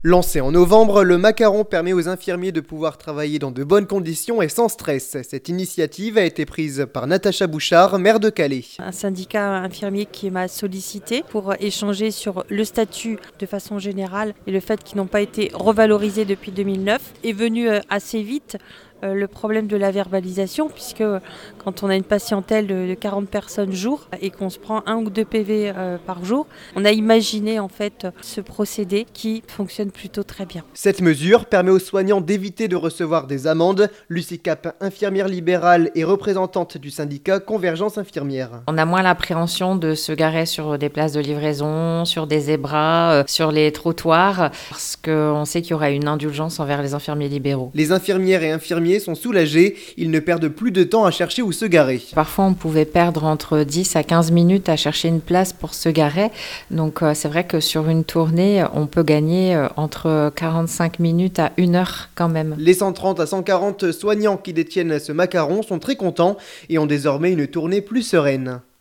Lancé en novembre, le macaron permet aux infirmiers de pouvoir travailler dans de bonnes conditions et sans stress. Cette initiative a été prise par Natacha Bouchard, maire de Calais. Un syndicat infirmier qui m'a sollicité pour échanger sur le statut de façon générale et le fait qu'ils n'ont pas été revalorisés depuis 2009 est venu assez vite. Le problème de la verbalisation, puisque quand on a une patientèle de 40 personnes jour et qu'on se prend 1 ou 2 PV par jour, on a imaginé en fait ce procédé qui fonctionne plutôt très bien. Cette mesure permet aux soignants d'éviter de recevoir des amendes. Lucie Cap, infirmière libérale et représentante du syndicat Convergence Infirmière. On a moins l'appréhension de se garer sur des places de livraison, sur des zébras, sur les trottoirs, parce qu'on sait qu'il y aura une indulgence envers les infirmiers libéraux. Les infirmières et infirmiers sont soulagés, ils ne perdent plus de temps à chercher où se garer. Parfois on pouvait perdre entre 10 à 15 minutes à chercher une place pour se garer, donc c'est vrai que sur une tournée on peut gagner entre 45 minutes à 1 heure quand même. Les 130 à 140 soignants qui détiennent ce macaron sont très contents et ont désormais une tournée plus sereine.